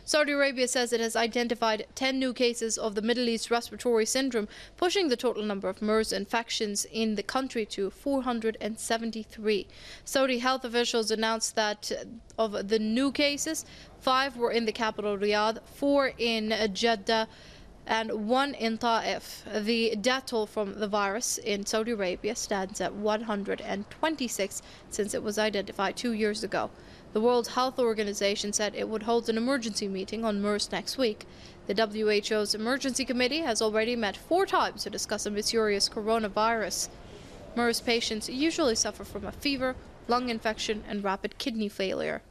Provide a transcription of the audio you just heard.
Saudi Arabia says it has identified 10 new cases of the Middle East respiratory syndrome, pushing the total number of MERS infections in the country to 473. Saudi health officials announced that of the new cases, 5 were in the capital Riyadh, 4 in Jeddah, and 1 in Ta'if. The death toll from the virus in Saudi Arabia stands at 126 since it was identified 2 years ago. The World Health Organization said it would hold an emergency meeting on MERS next week. The WHO's emergency committee has already met 4 times to discuss a mysterious coronavirus. MERS patients usually suffer from a fever, lung infection, and rapid kidney failure.